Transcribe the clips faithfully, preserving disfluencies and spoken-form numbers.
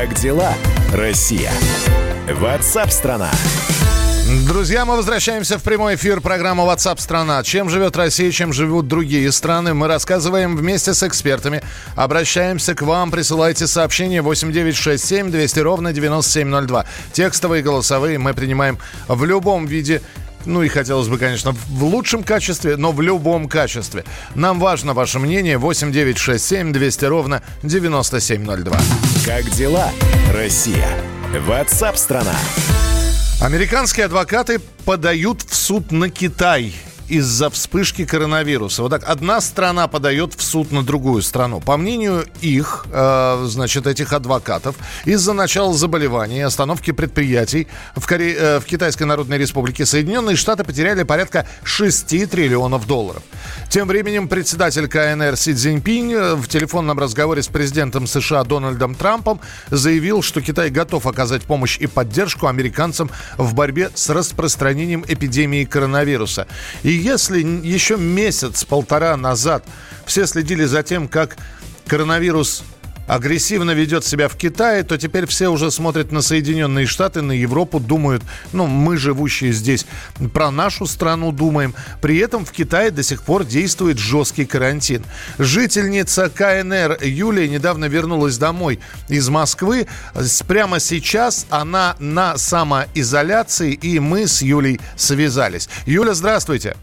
Как дела, Россия? WhatsApp-страна. Друзья, мы возвращаемся в прямой эфир программы WhatsApp страна. Чем живет Россия, чем живут другие страны, мы рассказываем вместе с экспертами. Обращаемся к вам, присылайте сообщения восемь девятьсот шестьдесят семь двести ровно девяносто семь ноль два. Текстовые, голосовые мы принимаем в любом виде. Ну и хотелось бы, конечно, в лучшем качестве, но в любом качестве. Нам важно ваше мнение. восемь девятьсот шестьдесят семь двести ровно девяносто семь ноль два. Как дела, Россия? WhatsApp-страна. Американские адвокаты подают в суд на Китай из-за вспышки коронавируса. Вот так, одна страна подает в суд на другую страну. По мнению их, э, значит, этих адвокатов, из-за начала заболевания и остановки предприятий в, Коре... э, в Китайской Народной Республике Соединенные Штаты потеряли порядка шесть триллионов долларов. Тем временем председатель ка эн эр Си Цзиньпинь в телефонном разговоре с президентом США Дональдом Трампом заявил, что Китай готов оказать помощь и поддержку американцам в борьбе с распространением эпидемии коронавируса. И если еще месяц-полтора назад все следили за тем, как коронавирус агрессивно ведет себя в Китае, то теперь все уже смотрят на Соединенные Штаты, на Европу, думают, ну, мы, живущие здесь, про нашу страну думаем. При этом в Китае до сих пор действует жесткий карантин. Жительница ка эн эр Юлия недавно вернулась домой из Москвы. Прямо сейчас она на самоизоляции, и мы с Юлей связались. Юля, здравствуйте.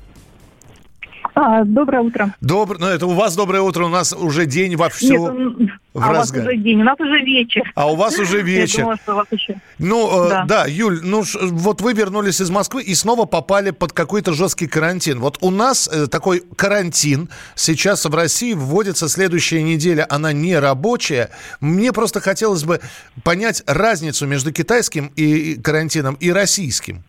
А, доброе утро. Добр... Ну, это у вас доброе утро, у нас уже день вовсю. Нет, в а разгар. у вас уже день, у нас уже вечер. А у вас уже вечер. Я думала, что у вас еще... Ну, да. э, да, Юль, ну ш, вот вы вернулись из Москвы и снова попали под какой-то жесткий карантин. Вот у нас э, такой карантин сейчас в России вводится следующая неделя, она не рабочая. Мне просто хотелось бы понять разницу между китайским и, и карантином и российским.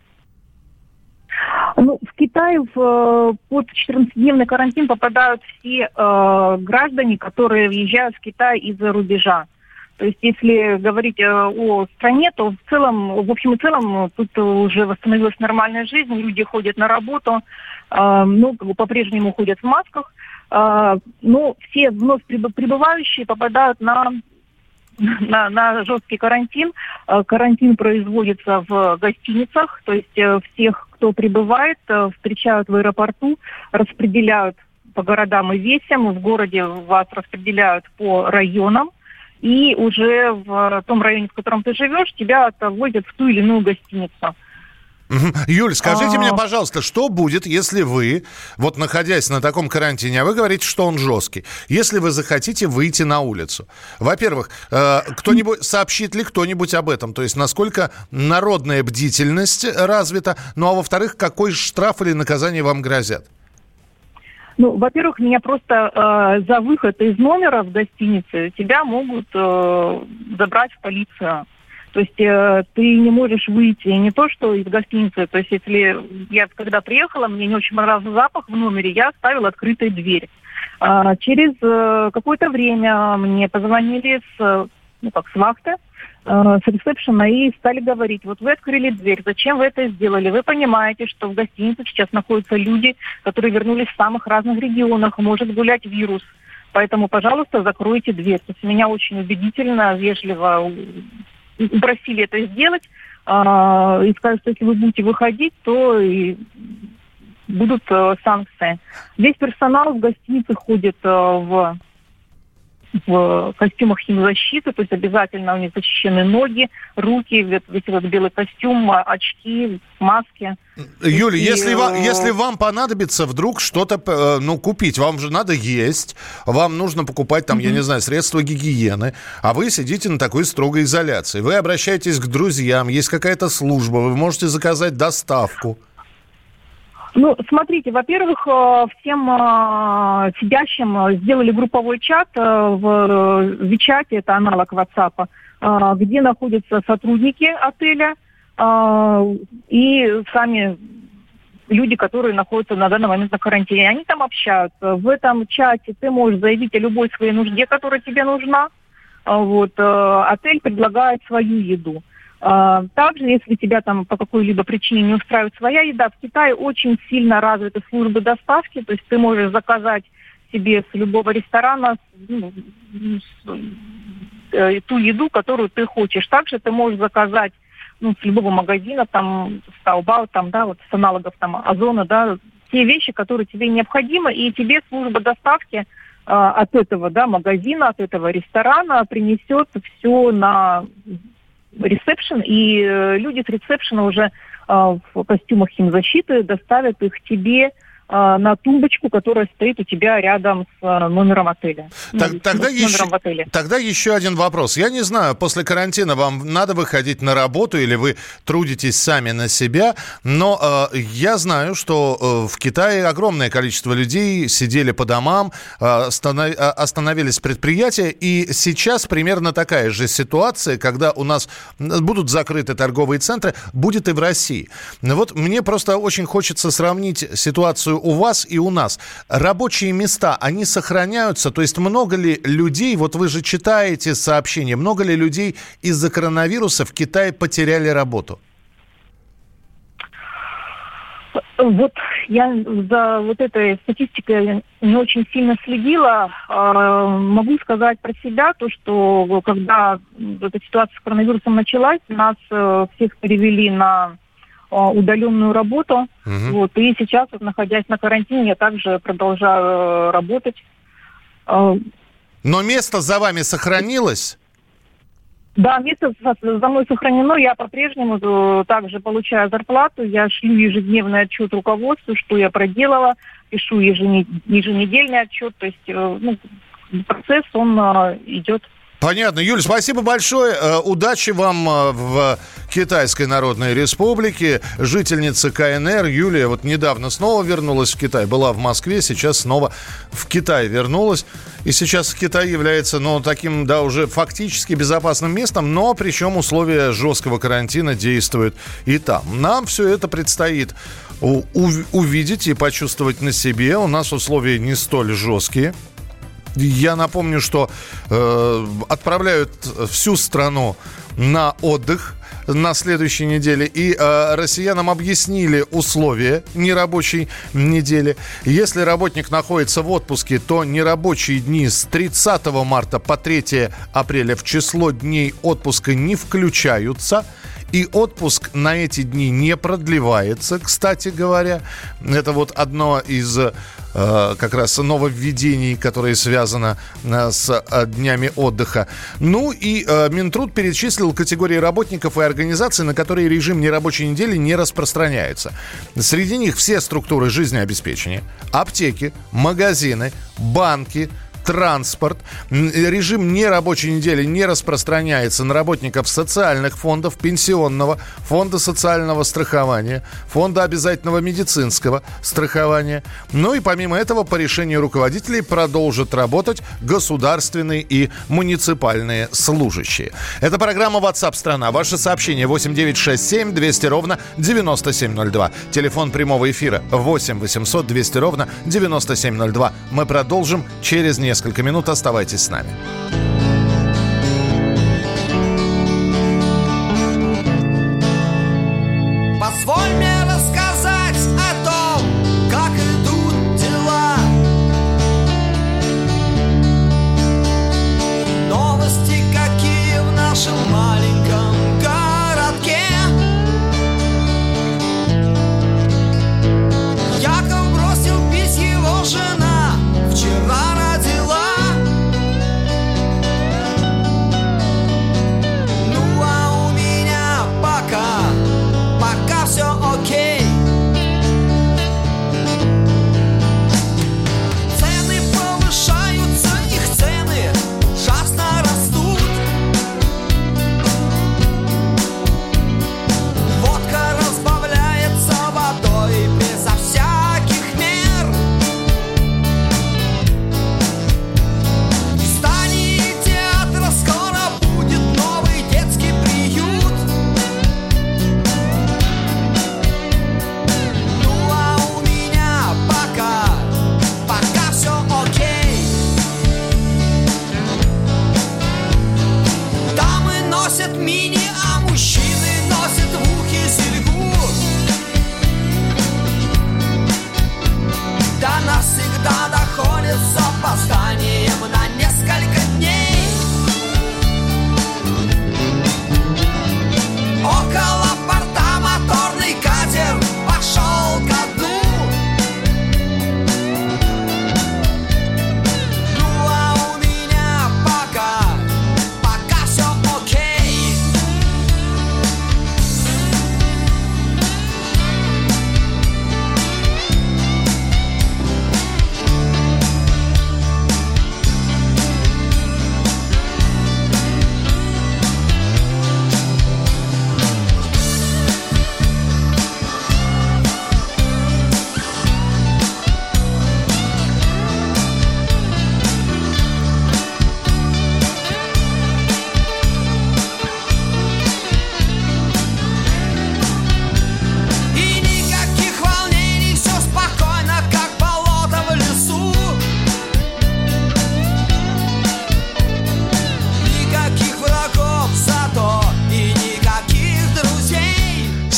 Ну, в Китае в, под четырнадцатидневный карантин попадают все э, граждане, которые въезжают в Китай из-за рубежа. То есть, если говорить э, о стране, то в целом, в общем и целом, тут уже восстановилась нормальная жизнь, люди ходят на работу, э, ну, по-прежнему ходят в масках, э, но все вновь прибывающие попадают на... На, на жесткий карантин. Карантин производится в гостиницах, то есть всех, кто прибывает, встречают в аэропорту, распределяют по городам и весям, в городе вас распределяют по районам, и уже в том районе, в котором ты живешь, тебя отвозят в ту или иную гостиницу. Юль, скажите а... мне, пожалуйста, что будет, если вы, вот находясь на таком карантине, а вы говорите, что он жесткий, если вы захотите выйти на улицу? Во-первых, э, кто-нибудь сообщит ли кто-нибудь об этом? То есть, насколько народная бдительность развита? Ну, а во-вторых, какой штраф или наказание вам грозят? Ну, во-первых, меня просто э, за выход из номера в гостинице тебя могут э, забрать в полицию. То есть э, ты не можешь выйти не то, что из гостиницы. То есть если я когда приехала, мне не очень понравился запах в номере, я оставила открытой дверь. А, через э, какое-то время мне позвонили с, ну, как, с вахты, э, с ресепшена и стали говорить, вот вы открыли дверь, зачем вы это сделали? Вы понимаете, что в гостинице сейчас находятся люди, которые вернулись в самых разных регионах, может гулять вирус. Поэтому, пожалуйста, закройте дверь. То есть меня очень убедительно, вежливо упросили это сделать, а, и сказали, что если вы будете выходить, то и будут а, санкции. Весь персонал в гостинице ходит а, в, в костюмах химзащиты, то есть обязательно у них защищены ноги, руки, весь этот белый костюм, очки, маски. Юля, и, если, вам, если вам понадобится вдруг что-то, ну, купить, вам же надо есть, вам нужно покупать там, mm-hmm. я не знаю, средства гигиены, а вы сидите на такой строгой изоляции. Вы обращаетесь к друзьям, есть какая-то служба, вы можете заказать доставку. Ну, смотрите, во-первых, всем сидящим сделали групповой чат в Вичате, это аналог WhatsApp, где находятся сотрудники отеля, и сами люди, которые находятся на данный момент на карантине. Они там общаются. В этом чате ты можешь заявить о любой своей нужде, которая тебе нужна. Вот. Отель предлагает свою еду. Также, если тебя там по какой-либо причине не устраивает своя еда, в Китае очень сильно развиты службы доставки. То есть ты можешь заказать себе с любого ресторана, ну, э, ту еду, которую ты хочешь. Также ты можешь заказать, ну, с любого магазина, там, с Taobao, там, да, вот с аналогов, там, Озона, да, те вещи, которые тебе необходимы, и тебе служба доставки э, от этого, да, магазина, от этого ресторана принесет все на ресепшн, и э, люди с ресепшена уже э, в костюмах химзащиты доставят их тебе на тумбочку, которая стоит у тебя рядом с номером отеля. Так, ну, тогда, с еще, в отеле. тогда еще один вопрос. Я не знаю, после карантина вам надо выходить на работу или вы трудитесь сами на себя, но э, я знаю, что э, в Китае огромное количество людей сидели по домам, э, останов, остановились предприятия, и сейчас примерно такая же ситуация, когда у нас будут закрыты торговые центры, будет и в России. Вот мне просто очень хочется сравнить ситуацию у вас и у нас. Рабочие места, они сохраняются? То есть много ли людей, вот вы же читаете сообщения, много ли людей из-за коронавируса в Китае потеряли работу? Вот я за вот этой статистикой не очень сильно следила. Могу сказать про себя, то, что когда эта ситуация с коронавирусом началась, нас всех перевели на удаленную работу. Угу. Вот, и сейчас, вот, находясь на карантине, я также продолжаю работать. Но место за вами сохранилось? Да, место за мной сохранено. Я по-прежнему также получаю зарплату. Я шлю ежедневный отчет руководству, что я проделала. Пишу еженедельный отчет. То есть, ну, процесс, он идет. Понятно. Юль, спасибо большое. Удачи вам в Китайской Народной Республике. Жительница КНР Юлия вот недавно снова вернулась в Китай. Была в Москве, сейчас снова в Китай вернулась. И сейчас Китай является, ну, таким, да, уже фактически безопасным местом, но причем условия жесткого карантина действуют и там. Нам все это предстоит у- увидеть и почувствовать на себе. У нас условия не столь жесткие. Я напомню, что э, отправляют всю страну на отдых на следующей неделе. И э, россиянам объяснили условия нерабочей недели. Если работник находится в отпуске, то нерабочие дни с тридцатого марта по третьего апреля в число дней отпуска не включаются. И отпуск на эти дни не продлевается, кстати говоря. Это вот одно из э, как раз нововведений, которое связано э, с э, днями отдыха. Ну и э, Минтруд перечислил категории работников и организаций, на которые режим нерабочей недели не распространяется. Среди них все структуры жизнеобеспечения, аптеки, магазины, банки, транспорт. Режим нерабочей недели не распространяется на работников социальных фондов, пенсионного, фонда социального страхования, фонда обязательного медицинского страхования. Ну и помимо этого, по решению руководителей продолжат работать государственные и муниципальные служащие. Это программа WhatsApp страна. Ваше сообщение восемь девятьсот шестьдесят семь двести ровно девяносто семь ноль два. Телефон прямого эфира восемь восемьсот двести ровно девяносто семь ноль два. Мы продолжим через несколько Несколько минут. Оставайтесь с нами. Позволь мне рассказать о том, как идут дела. Новости какие в нашем маленьком городке. Яков бросил пить, его жена вчера родила.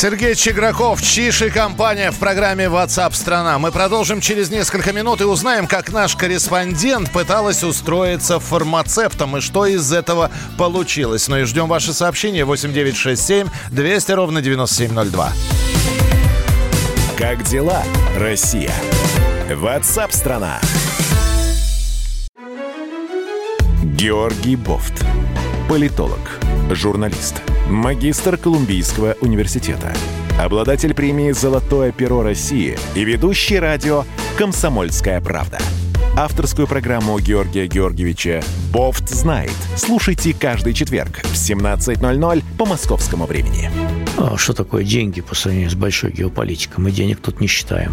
Сергей Чиграков, Чиж и компания в программе WhatsApp страна. Мы продолжим через несколько минут и узнаем, как наш корреспондент пыталась устроиться фармацевтом и что из этого получилось. Ну и ждем ваши сообщения восемь девятьсот шестьдесят семь двести ровно девяносто семь ноль два. Как дела, Россия? WhatsApp страна. Георгий Бофт. Политолог, журналист, магистр Колумбийского университета, обладатель премии «Золотое перо России» и ведущий радио «Комсомольская правда». Авторскую программу Георгия Георгиевича «Бофт знает». Слушайте каждый четверг в семнадцать ноль ноль по московскому времени. А что такое деньги по сравнению с большой геополитикой? Мы денег тут не считаем.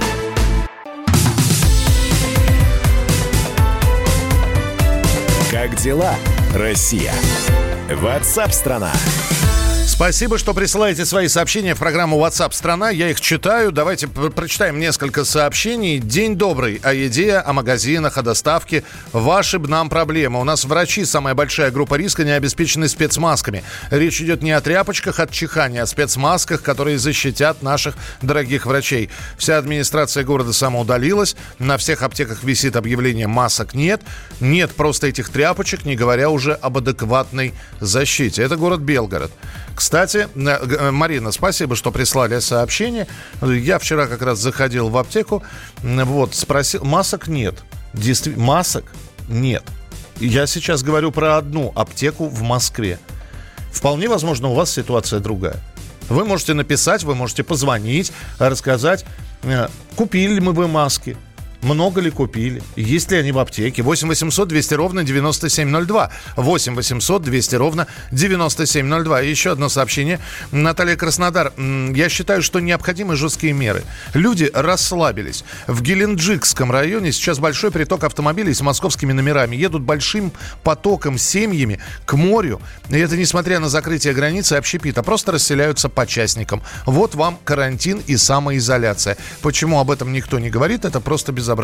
Как дела, Россия? WhatsApp страна. Спасибо, что присылаете свои сообщения в программу WhatsApp страна. Я их читаю. Давайте прочитаем несколько сообщений. День добрый. О еде, о магазинах, о доставке. Ваши б нам проблемы. У нас врачи, самая большая группа риска, не обеспечены спецмасками. Речь идет не о тряпочках от чихания, а о спецмасках, которые защитят наших дорогих врачей. Вся администрация города самоудалилась. На всех аптеках висит объявление «масок нет». Нет просто этих тряпочек, не говоря уже об адекватной защите. Это город Белгород. Кстати, Марина, спасибо, что прислали сообщение. Я вчера как раз заходил в аптеку, вот, спросил, масок нет. Действительно, масок нет. Я сейчас говорю про одну аптеку в Москве. Вполне возможно, у вас ситуация другая. Вы можете написать, вы можете позвонить, рассказать, купили ли мы вы маски. Много ли купили? Есть ли они в аптеке? восемь восемьсот двести ровно девяносто семь ноль два. восемь восемьсот двести ровно девяносто семь ноль два. И еще одно сообщение. Наталья, Краснодар. Я считаю, что необходимы жесткие меры. Люди расслабились. В Геленджикском районе сейчас большой приток автомобилей с московскими номерами. Едут большим потоком семьями к морю. И это несмотря на закрытие границы и общепита. Просто расселяются по частникам. Вот вам карантин и самоизоляция. Почему об этом никто не говорит? Это просто безобразие.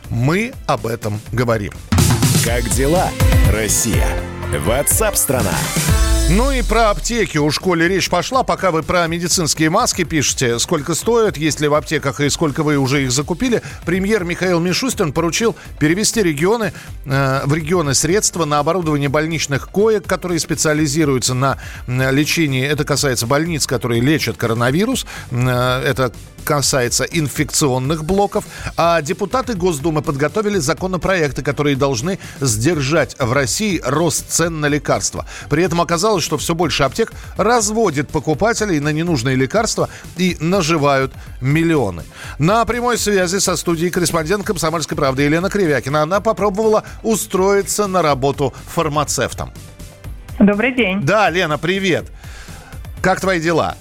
Мы об этом говорим. Как дела, Россия? WhatsApp страна. Ну и про аптеки у школы речь пошла. Пока вы про медицинские маски пишете, сколько стоят, есть ли в аптеках и сколько вы уже их закупили, премьер Михаил Мишустин поручил перевести регионы, э, в регионы средства на оборудование больничных коек, которые специализируются на, на лечении. Это касается больниц, которые лечат коронавирус. Э, это касается инфекционных блоков. А депутаты Госдумы подготовили законопроекты, которые должны сдержать в России рост цен на лекарства. При этом оказалось, что все больше аптек разводит покупателей на ненужные лекарства и наживают миллионы. На прямой связи со студией корреспондент «Комсомольской правды» Елена Кривякина. Она попробовала устроиться на работу фармацевтом. Добрый день. Да, Лена, привет. Как твои дела?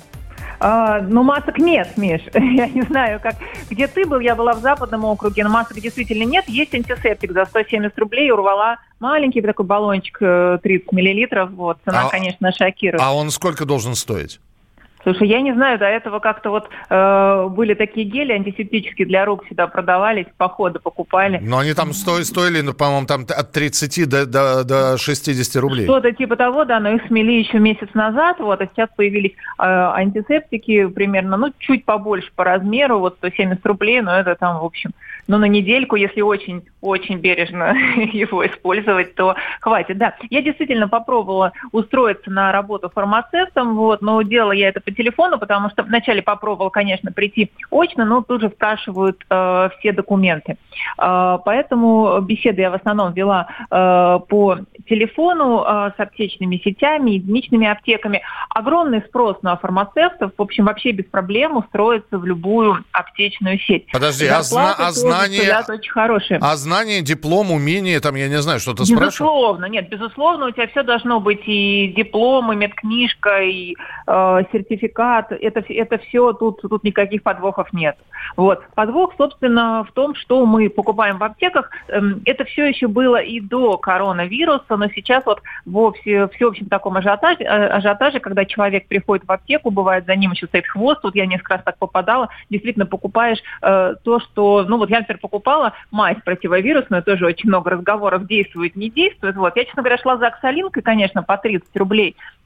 А, ну, масок нет, Миш. Я не знаю, как, где ты был. Я была в Западном округе, но масок действительно нет. Есть антисептик за сто семьдесят рублей. Урвала маленький такой баллончик тридцать миллилитров. Вот. Цена, а, конечно, шокирует. А он сколько должен стоить? Слушай, я не знаю, до этого как-то вот э, были такие гели антисептические для рук, всегда продавались, походы покупали. Но они там стоили, стоили ну, по-моему, там от тридцати до, до, до шестидесяти рублей. Что-то типа того, да, но их смели еще месяц назад, вот, а сейчас появились э, антисептики примерно, ну, чуть побольше по размеру, вот сто семьдесят рублей, но это там, в общем, ну, на недельку, если очень-очень бережно его использовать, то хватит, да. Я действительно попробовала устроиться на работу фармацевтом, вот, но делала я это по телефону, потому что вначале попробовала, конечно, прийти очно, но тут же спрашивают э, все документы. Э, поэтому беседы я в основном вела э, по телефону э, с аптечными сетями, единичными аптеками. Огромный спрос на фармацевтов, в общем, вообще без проблем устроиться в любую аптечную сеть. Подожди, а, зна- а знание... очень хорошие. А знание, диплом, умение, там, я не знаю, что-то спрашивают? Безусловно, нет, безусловно, у тебя все должно быть, и диплом, и медкнижка, и э, сертификат. Это, это все, тут, тут никаких подвохов нет. Вот. Подвох, собственно, в том, что мы покупаем в аптеках. Это все еще было и до коронавируса, но сейчас вот во все, всеобщем таком ажиотаже, ажиотаже, когда человек приходит в аптеку, бывает за ним еще стоит хвост, вот я несколько раз так попадала, действительно покупаешь э, то, что, ну вот я, например, покупала мазь противовирусную, тоже очень много разговоров, действует, не действует. Вот. Я, честно говоря, шла за оксалинкой, конечно, по тридцать рублей,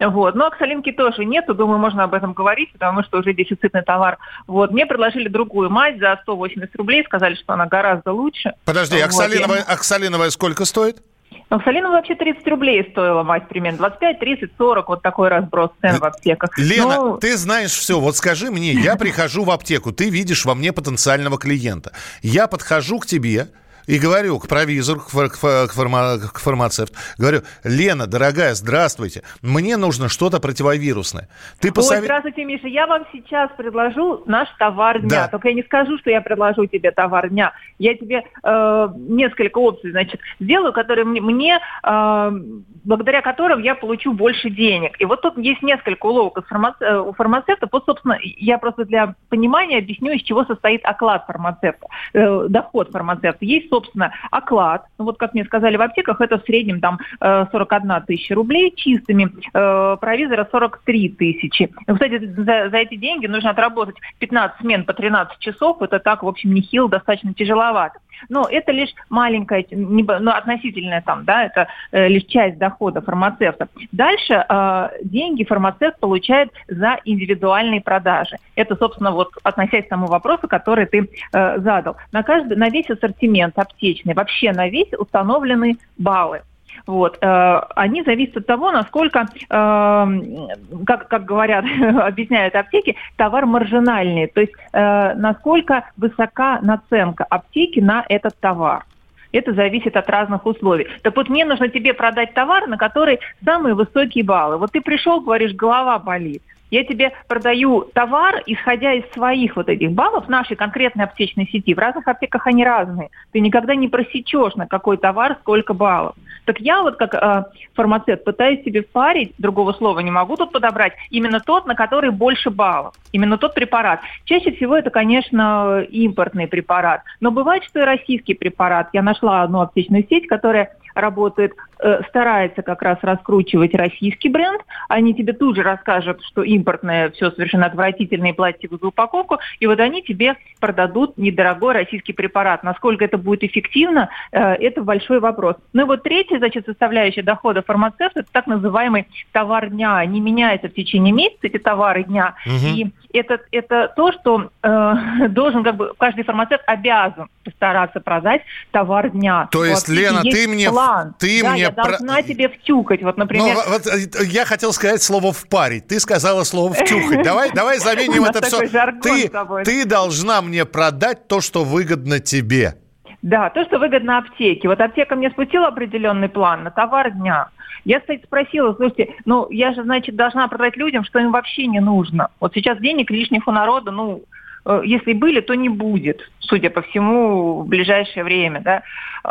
Вот. Но оксалинки тоже нету, думаю, можно об этом говорить, потому что уже дефицитный товар. Вот. Мне предложили другую мазь за сто восемьдесят рублей, сказали, что она гораздо лучше. Подожди, вот. оксалиновая, Я... оксалиновая сколько стоит? Оксалиновая вообще тридцать рублей стоила мазь примерно. двадцать пять, тридцать, сорок, вот такой разброс цен в аптеках. Лена, Но... ты знаешь все. Вот скажи мне, я прихожу в аптеку, ты видишь во мне потенциального клиента. Я подхожу к тебе и говорю к провизору, к, фар- к, фарма- к фармацевту, говорю: Лена, дорогая, здравствуйте, мне нужно что-то противовирусное. Ты посов... Ой, здравствуйте, Миша, я вам сейчас предложу наш товар дня. Да. Только я не скажу, что я предложу тебе товар дня. Я тебе э, несколько опций, значит, сделаю, которые мне, мне э, благодаря которым я получу больше денег. И вот тут есть несколько уловок у фармацевта. У фармацевта. Вот, собственно, я просто для понимания объясню, из чего состоит оклад фармацевта, э, доход фармацевта. Есть, собственно, оклад. Ну, вот, как мне сказали в аптеках, это в среднем там сорок одна тысяча рублей чистыми, э, провизора сорок три тысячи. И, кстати, за, за эти деньги нужно отработать пятнадцать смен по тринадцать часов. Это так, в общем, нехило, достаточно тяжеловато. Но это лишь маленькая, не, ну, относительная там, да, это э, лишь часть дохода фармацевта. Дальше э, деньги фармацевт получает за индивидуальные продажи. Это, собственно, вот относясь к тому вопросу, который ты э, задал. На каждый, на весь ассортимент аптечный, вообще на весь установлены баллы. Вот. Э, они зависят от того, насколько, э, как, как говорят, объясняют аптеки, товар маржинальный, то есть э, насколько высока наценка аптеки на этот товар. Это зависит от разных условий. Так вот, мне нужно тебе продать товар, на который самые высокие баллы. Вот ты пришел, говоришь, голова болит. Я тебе продаю товар, исходя из своих вот этих баллов нашей конкретной аптечной сети. В разных аптеках они разные. Ты никогда не просечешь, на какой товар сколько баллов. Так я вот как э, фармацевт пытаюсь себе впарить, другого слова не могу тут подобрать, именно тот, на который больше баллов. Именно тот препарат. Чаще всего это, конечно, импортный препарат. Но бывает, что и российский препарат. Я нашла одну аптечную сеть, которая работает, э, старается как раз раскручивать российский бренд. Они тебе тут же расскажут, что импортное все совершенно отвратительное, пластиковую упаковку, и вот они тебе продадут недорогой российский препарат. Насколько это будет эффективно, э, это большой вопрос. Ну и вот третья, значит, составляющая дохода фармацевта, это так называемый товар дня. Они меняются в течение месяца, эти товары дня. Угу. И это, это то, что э, должен, как бы, каждый фармацевт обязан постараться продать товар дня. То есть, вот, Лена, ты мне... План. Ты да, мне я должна про... тебе втюкать. Вот, например... Ну, вот, я хотел сказать слово «впарить». Ты сказала слово «втюхать». Давай, давай заменим это все. Ты, ты должна мне продать то, что выгодно тебе. Да, то, что выгодно аптеке. Вот аптека мне спустила определенный план на товар дня. Я, кстати, спросила: слушайте, ну я же, значит, должна продать людям, что им вообще не нужно. Вот сейчас денег лишних у народа, ну... Если были, то не будет, судя по всему, в ближайшее время. Да.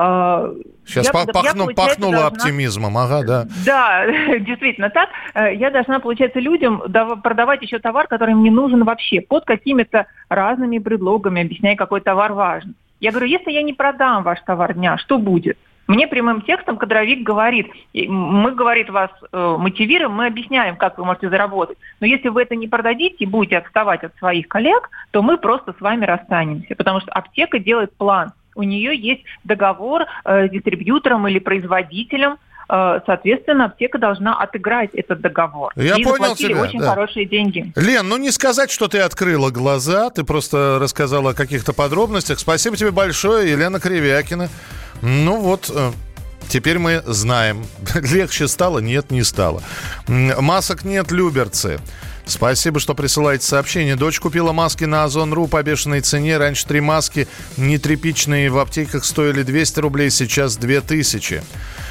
Сейчас я, пахну, я, пахнуло должна... оптимизмом, ага, да. Да, действительно так. Я должна, получается, людям продавать еще товар, который им не нужен вообще, под какими-то разными предлогами, объясняя, какой товар важен. Я говорю: если я не продам ваш товар дня, что будет? Мне прямым текстом кадровик говорит: мы, говорит, вас э, мотивируем, мы объясняем, как вы можете заработать. Но если вы это не продадите и будете отставать от своих коллег, то мы просто с вами расстанемся. Потому что аптека делает план. У нее есть договор э, с дистрибьютором или производителем. Э, соответственно, аптека должна отыграть этот договор. Я и понял заплатили тебя, очень да. хорошие деньги. Лен, ну не сказать, что ты открыла глаза. Ты просто рассказала о каких-то подробностях. Спасибо тебе большое, Елена Кривякина. Ну вот, теперь мы знаем. Легче стало? Нет, не стало. Масок нет, люберцы. Спасибо, что присылаете сообщение. Дочь купила маски на Озон точка ру по бешеной цене. Раньше три маски нетряпичные в аптеках стоили двести рублей, сейчас две тысячи.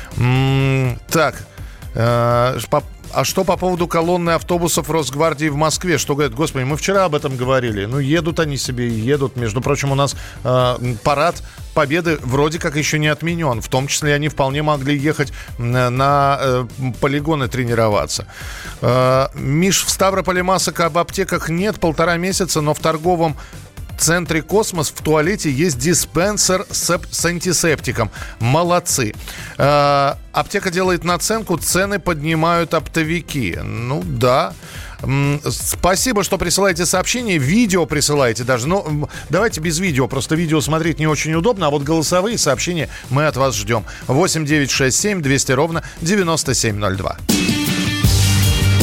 М-м, так, э, по... А что по поводу колонны автобусов Росгвардии в Москве? Что говорят? Господи, мы вчера об этом говорили. Ну, едут они себе и едут. Между прочим, у нас э, парад Победы вроде как еще не отменен. В том числе они вполне могли ехать на, на э, полигоны тренироваться. Э, Миш, в Ставрополе масок об аптеках нет полтора месяца, но в торговом в центре «Космос» в туалете есть диспенсер с, с антисептиком. Молодцы. Э, аптека делает наценку, цены поднимают оптовики. Ну да. Спасибо, что присылаете сообщения. Видео присылаете даже. Ну, давайте без видео. Просто видео смотреть не очень удобно. А вот голосовые сообщения мы от вас ждем. восемь девятьсот шестьдесят семь двести ровно девяносто семь ноль два.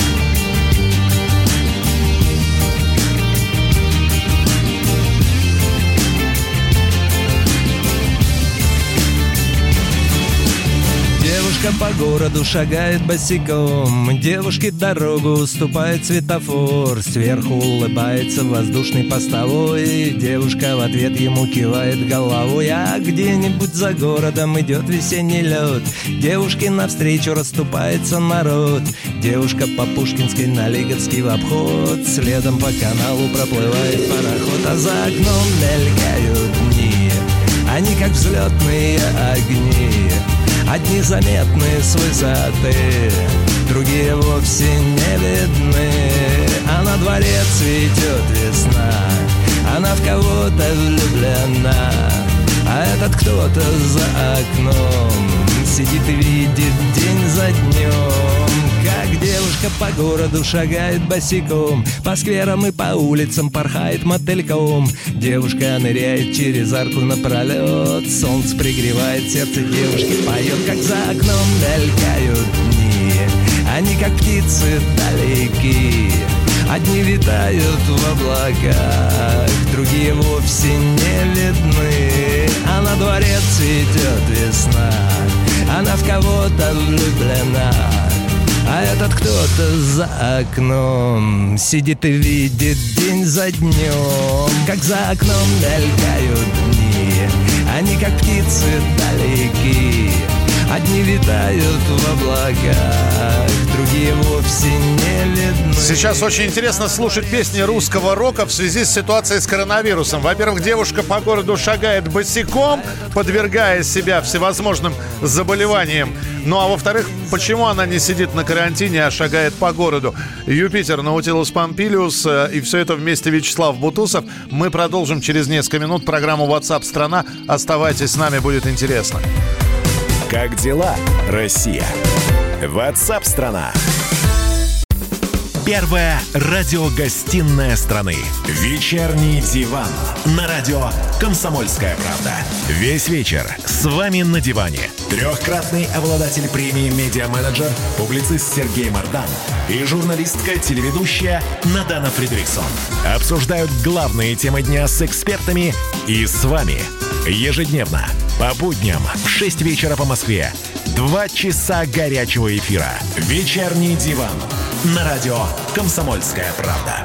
Девушка по городу шагает босиком, девушке дорогу уступает светофор. Сверху улыбается воздушный постовой, девушка в ответ ему кивает головой. А где-нибудь за городом идет весенний лед, девушке навстречу расступается народ. Девушка по Пушкинской на Лиговский в обход, следом по каналу проплывает пароход. А за окном мелькают дни, они как взлетные огни. Одни заметны с высоты, другие вовсе не видны. А на дворе цветет весна, она в кого-то влюблена. А этот кто-то за окном сидит и видит день за днем, как девушка по городу шагает босиком, по скверам и по улицам порхает мотыльком. Девушка ныряет через арку напролет, солнце пригревает сердце девушки, поет, как за окном мелькают дни. Они как птицы далеки, одни витают в облаках, другие вовсе не видны. А на дворе цветет весна, она в кого-то влюблена. А этот кто-то за окном сидит и видит день за днем, как за окном мелькают дни. Они как птицы далеки, одни витают в облаках, другие вовсе не видны. Сейчас очень интересно слушать песни русского рока в связи с ситуацией с коронавирусом. Во-первых, девушка по городу шагает босиком, подвергая себя всевозможным заболеваниям. Ну а во-вторых, почему она не сидит на карантине, а шагает по городу? Юпитер, Наутилус Помпилиус и все это вместе Вячеслав Бутусов. Мы продолжим через несколько минут программу WhatsApp страна. Оставайтесь с нами, будет интересно. Как дела, Россия? WhatsApp страна. Первая радиогостинная страны. Вечерний диван. На радио «Комсомольская правда». Весь вечер с вами на диване. Трехкратный обладатель премии «Медиа-менеджер», публицист Сергей Мардан и журналистка-телеведущая Надана Фридриксон обсуждают главные темы дня с экспертами и с вами. Ежедневно, по будням в шесть вечера по Москве. Два часа горячего эфира. Вечерний диван. На радио «Комсомольская правда».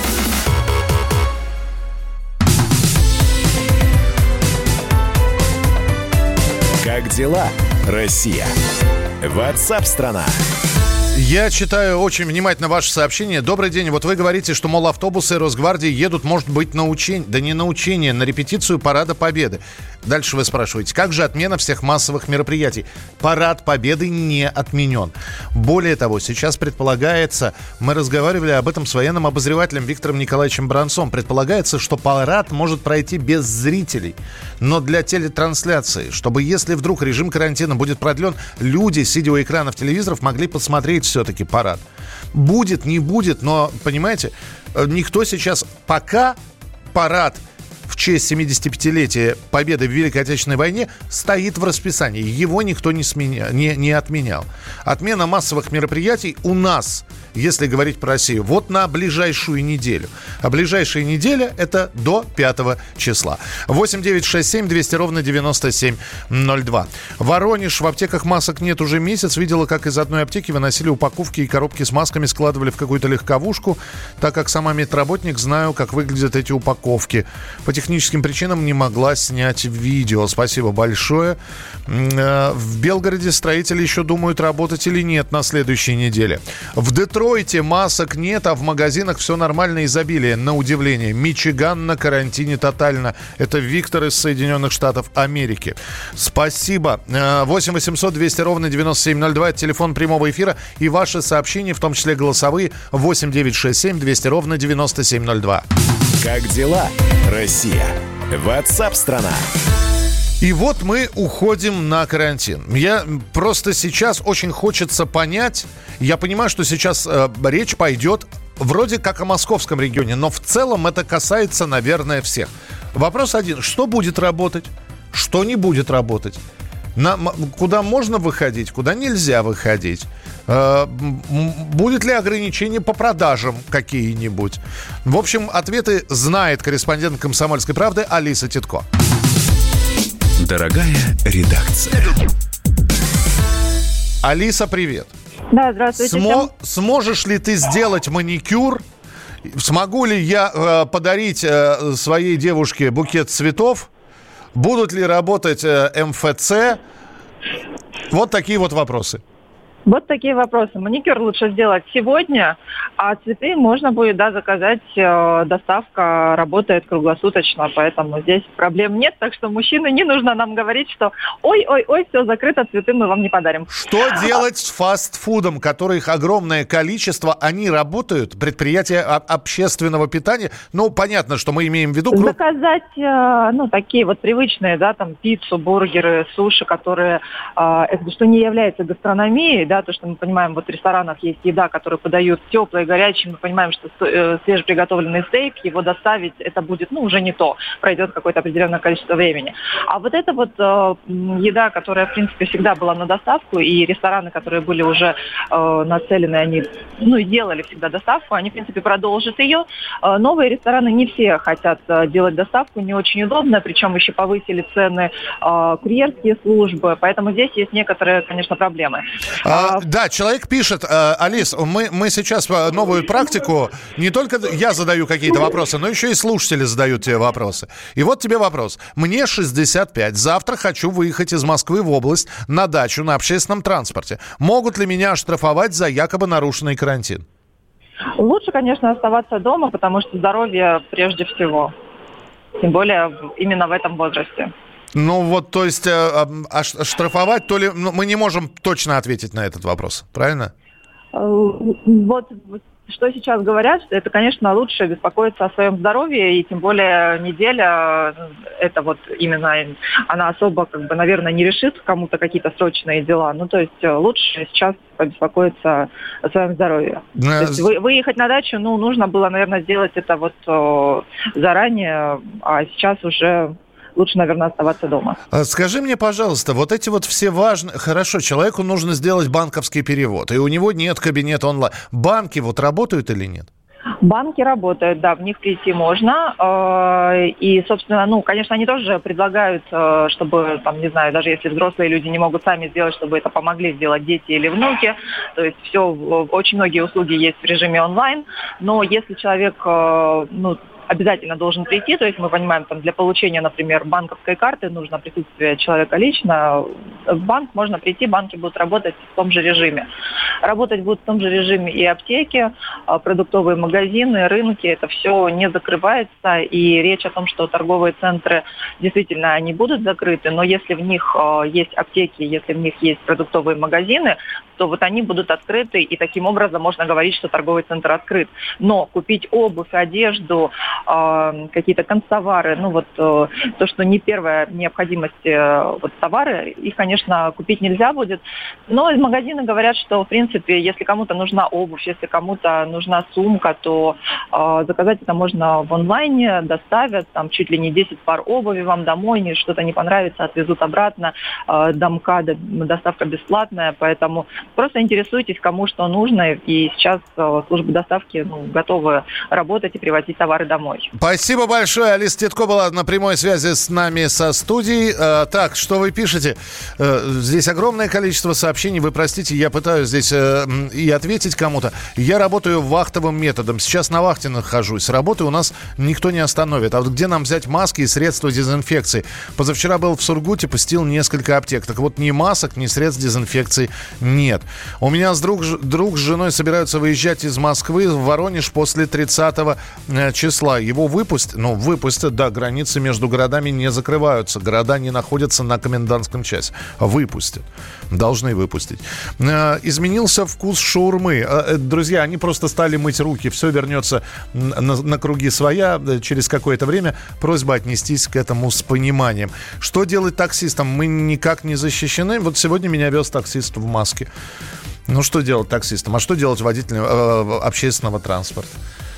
Как дела, Россия? WhatsApp страна. Я читаю очень внимательно ваше сообщение. Добрый день. Вот вы говорите, что, мол, автобусы Росгвардии едут, может быть, на учение. Да не на учение, на репетицию Парада Победы. Дальше вы спрашиваете, как же отмена всех массовых мероприятий? Парад Победы не отменен. Более того, сейчас предполагается, мы разговаривали об этом с военным обозревателем Виктором Николаевичем Бранцом, предполагается, что парад может пройти без зрителей, но для телетрансляции, чтобы если вдруг режим карантина будет продлен, люди, сидя у экранов телевизоров, могли посмотреть все-таки парад. Будет, не будет, но, понимаете, никто сейчас, пока парад в честь семидесятипятилетия победы в Великой Отечественной войне стоит в расписании. Его никто не, сменя... не, не отменял. Отмена массовых мероприятий у нас, если говорить про Россию, вот на ближайшую неделю. А ближайшая неделя – это до пятого числа. восемь девятьсот шестьдесят семь двести ровно девяносто семь ноль два. Воронеж. В аптеках масок нет уже месяц. Видела, как из одной аптеки выносили упаковки и коробки с масками, складывали в какую-то легковушку. Так как сама медработник, знаю, как выглядят эти упаковки. По техническим причинам не могла снять видео. Спасибо большое. В Белгороде строители еще думают, работать или нет на следующей неделе. В Детройте масок нет, а в магазинах все нормально, изобилие. На удивление. Мичиган на карантине тотально. Это Виктор из Соединенных Штатов Америки. Спасибо. восемь восемьсот двести ровно девяносто семь ноль два. Это телефон прямого эфира. И ваши сообщения, в том числе голосовые, восемь девятьсот шестьдесят семь двести ровно девяносто семь ноль два. Как дела, Россия? WhatsApp страна. И вот мы уходим на карантин. Я просто сейчас очень хочется понять, я понимаю, что сейчас э, речь пойдет вроде как о московском регионе, но в целом это касается, наверное, всех. Вопрос один. Что будет работать? Что не будет работать? На, куда можно выходить, куда нельзя выходить? Э, будет ли ограничение по продажам какие-нибудь? В общем, ответы знает корреспондент «Комсомольской правды» Алиса Титко. Дорогая редакция. Алиса, привет. Да, здравствуйте. Смо- сможешь ли ты сделать маникюр? Смогу ли я э, подарить э, своей девушке букет цветов? Будут ли работать э, эм эф цэ? Вот такие вот вопросы. Вот такие вопросы. Маникюр лучше сделать сегодня, а цветы можно будет, да, заказать. Э, доставка работает круглосуточно, поэтому здесь проблем нет. Так что, мужчины, не нужно нам говорить, что ой-ой-ой, все закрыто, цветы мы вам не подарим. Что делать с фастфудом, которых огромное количество? Они работают, предприятия общественного питания. Ну, понятно, что мы имеем в виду... Заказать, э, ну, такие вот привычные, да, там, пиццу, бургеры, суши, которые, э, это что не является гастрономией, да, то, что мы понимаем, вот в ресторанах есть еда, которую подают теплой, горячей, мы понимаем, что э, свежеприготовленный стейк, его доставить, это будет, ну, уже не то, пройдет какое-то определенное количество времени. А вот эта вот э, еда, которая, в принципе, всегда была на доставку, и рестораны, которые были уже э, нацелены, они, ну, и делали всегда доставку, они, в принципе, продолжат ее. Э, новые рестораны не все хотят э, делать доставку, не очень удобно, причем еще повысили цены э, курьерские службы, поэтому здесь есть некоторые, конечно, проблемы. А, да, человек пишет, э, Алис, мы, мы сейчас новую практику, не только я задаю какие-то вопросы, но еще и слушатели задают тебе вопросы. И вот тебе вопрос. Мне шестьдесят пять, завтра хочу выехать из Москвы в область на дачу на общественном транспорте. Могут ли меня оштрафовать за якобы нарушенный карантин? Лучше, конечно, оставаться дома, потому что здоровье прежде всего. Тем более именно в этом возрасте. Ну вот, то есть, а, а штрафовать, то ли... Ну, мы не можем точно ответить на этот вопрос, правильно? Вот что сейчас говорят, что это, конечно, лучше беспокоиться о своем здоровье, и тем более неделя, это вот именно, она особо, как бы, наверное, не решит кому-то какие-то срочные дела. Ну, то есть лучше сейчас побеспокоиться о своем здоровье. А... То есть вы, выехать на дачу, ну, нужно было, наверное, сделать это вот о, заранее, а сейчас уже... Лучше, наверное, оставаться дома. Скажи мне, пожалуйста, вот эти вот все важные... Хорошо, человеку нужно сделать банковский перевод, и у него нет кабинета онлайн. Банки вот работают или нет? Банки работают, да, в них прийти можно. И, собственно, ну, конечно, они тоже предлагают, чтобы, там, не знаю, даже если взрослые люди не могут сами сделать, чтобы это помогли сделать дети или внуки. То есть все, очень многие услуги есть в режиме онлайн. Но если человек, ну, обязательно должен прийти, то есть мы понимаем, там, для получения, например, банковской карты нужно присутствие человека лично. В банк можно прийти, банки будут работать в том же режиме. Работать будут в том же режиме и аптеки, продуктовые магазины, рынки, это все не закрывается, и речь о том, что торговые центры действительно они будут закрыты, но если в них есть аптеки, если в них есть продуктовые магазины, то вот они будут открыты, и таким образом можно говорить, что торговый центр открыт. Но купить обувь, одежду, какие-то канцтовары, ну вот то, что не первая необходимость вот, товары, их, конечно, купить нельзя будет. Но из магазина говорят, что, в принципе, если кому-то нужна обувь, если кому-то нужна сумка, то э, заказать это можно в онлайне, доставят, там чуть ли не десять пар обуви вам домой, не, что-то не понравится, отвезут обратно, э, до МКАДа, доставка бесплатная, поэтому просто интересуйтесь, кому что нужно, и сейчас э, службы доставки ну, готовы работать и привозить товары домой. Спасибо большое. Алиса Титко была на прямой связи с нами со студией. Э, так, что вы пишете? Э, здесь огромное количество сообщений. Вы простите, я пытаюсь здесь э, и ответить кому-то. Я работаю вахтовым методом. Сейчас на вахте нахожусь. Работы у нас никто не остановит. А вот где нам взять маски и средства дезинфекции? Позавчера был в Сургуте, посетил несколько аптек. Так вот, ни масок, ни средств дезинфекции нет. У меня с друг, друг с женой собираются выезжать из Москвы в Воронеж после тридцатого числа. Его выпустят, ну, выпустят, да, границы между городами не закрываются. Города не находятся на комендантском часе. Выпустят. Должны выпустить. Э, изменился вкус шаурмы. Э, друзья, они просто стали мыть руки. Все вернется на, на круги своя. Через какое-то время просьба отнестись к этому с пониманием. Что делать таксистам? Мы никак не защищены. Вот сегодня меня вез таксист в маске. Ну, что делать таксистам? А что делать водителям э, общественного транспорта?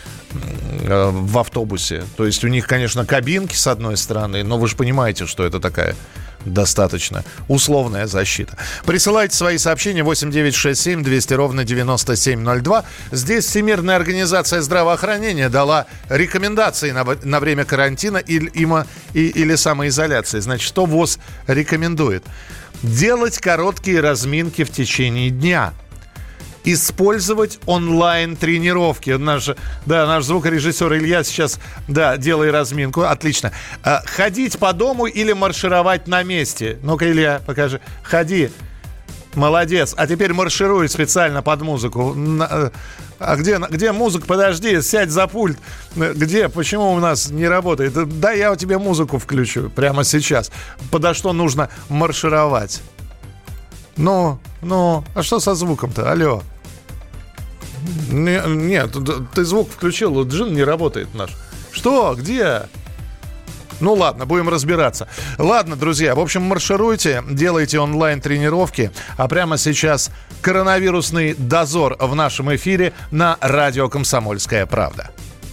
В автобусе. То есть у них, конечно, кабинки с одной стороны, но вы же понимаете, что это такая достаточно условная защита. Присылайте свои сообщения восемь девятьсот шестьдесят семь двести ровно девяносто семь ноль два. Здесь Всемирная организация здравоохранения дала рекомендации на, на время карантина или, или, или самоизоляции. Значит, что ВОЗ рекомендует? Делать короткие разминки в течение дня. Использовать онлайн-тренировки. Наш, да, наш звукорежиссер Илья сейчас, да, делай разминку. Отлично. Ходить по дому или маршировать на месте. Ну-ка, Илья, покажи. Ходи. Молодец. А теперь маршируй специально под музыку. А где, где музыка? Подожди, сядь за пульт. Где? Почему у нас не работает? Да, я у тебя музыку включу прямо сейчас. Подо что нужно маршировать? Ну, ну, а что со звуком-то? Алло. Не, нет, ты звук включил, джин не работает наш. Что? Где? Ну ладно, будем разбираться. Ладно, друзья, в общем, маршируйте, делайте онлайн-тренировки. А прямо сейчас коронавирусный дозор в нашем эфире на радио «Комсомольская правда».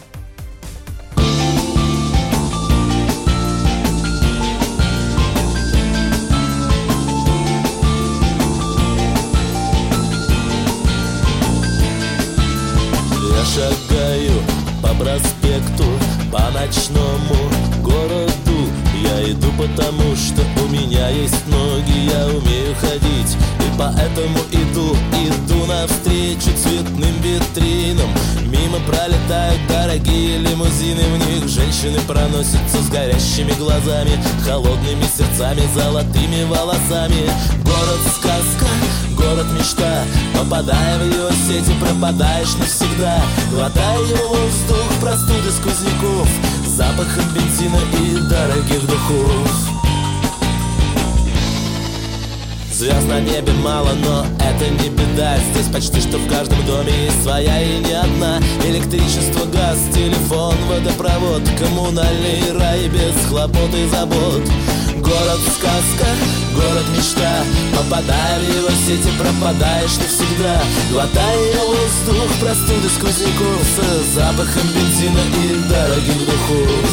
Я шагаю по проспекту, по ночному городу. Я иду потому, что у меня есть ноги, я умею ходить, и поэтому иду, иду навстречу цветным витринам. Мимо пролетают дорогие лимузины, в них женщины проносятся с горящими глазами, холодными сердцами, золотыми волосами. Город-сказка, город-мечта, попадая в его сети, пропадаешь навсегда. Глотая воздух, простуды сквозняков, запахом бензина и дорогих духов. Звезд на небе мало, но это не беда. Здесь почти что в каждом доме есть своя и не одна. Электричество, газ, телефон, водопровод, коммунальный рай без хлопот и забот. Город-сказка, город-мечта, попадая в его сети, пропадаешь навсегда. Глотая воздух, простуды сквозняков, с запахом бензина и дорогих духов.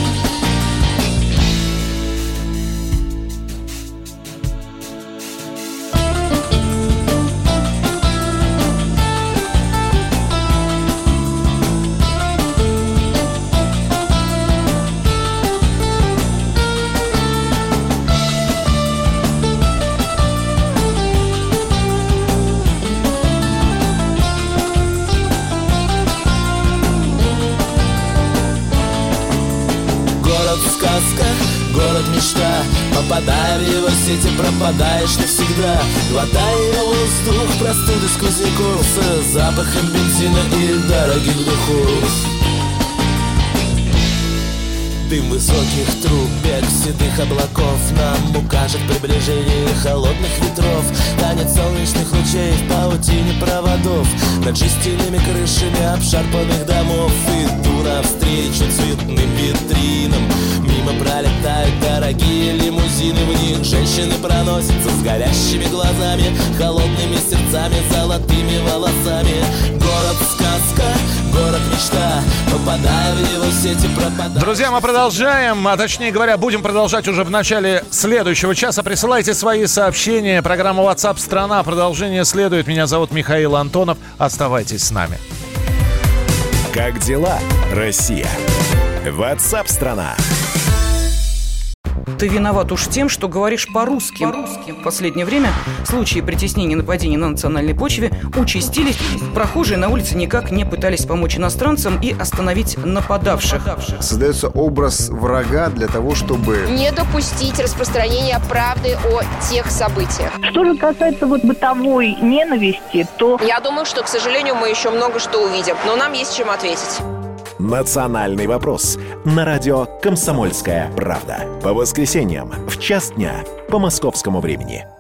Город-сказка, город-мечта, попадая в его сети, пропадаешь навсегда. Глотая воздух, простуды сквозняков, с запахом бензина и дорогих духов. Дым высоких труб, бег седых облаков нам укажет приближение холодных ветров. Танец солнечных лучей в паутине проводов, над жестяными крышами обшарпанных домов. Иду навстречу цветным витринам, мимо пролетают дорогие лимузины, в них женщины проносятся с горящими глазами, холодными сердцами, золотыми волосами. Город-сказка, город-мечта, попадая в его сети, пропадая. Друзья, мы продолжаем, а точнее говоря, будем продолжать уже в начале следующего часа. Присылайте свои сообщения. Программа WhatsApp страна. Продолжение следует. Меня зовут Михаил Антонов. Оставайтесь с нами. Как дела, Россия? WhatsApp страна. Ты виноват уж тем, что говоришь по-русски. по-русски. В последнее время случаи притеснения и нападений на национальной почве участились. Прохожие на улице никак не пытались помочь иностранцам и остановить нападавших. Создается образ врага для того, чтобы не допустить распространения правды о тех событиях. Что же касается вот бытовой ненависти, то... Я думаю, что, к сожалению, мы еще много что увидим, но нам есть чем ответить. «Национальный вопрос» на радио «Комсомольская правда». По воскресеньям в час дня по московскому времени.